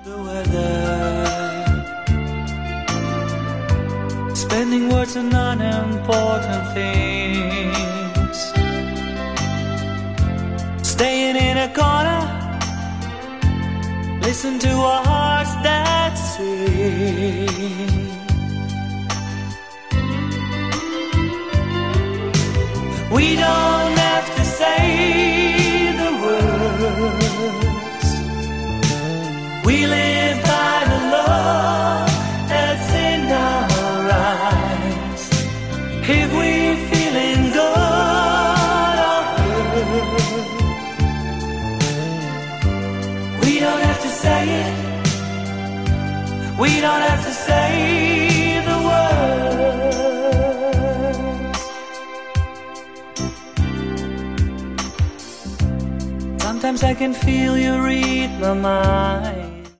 The weather, spending words on unimportant things, staying in a corner, listen to our hearts that sing. We don't have to say the words, we live by the love that's in our eyes. If we're feeling good or hurt, we don't have to say it, we don't have to say the words. Sometimes I can feel you read my mind,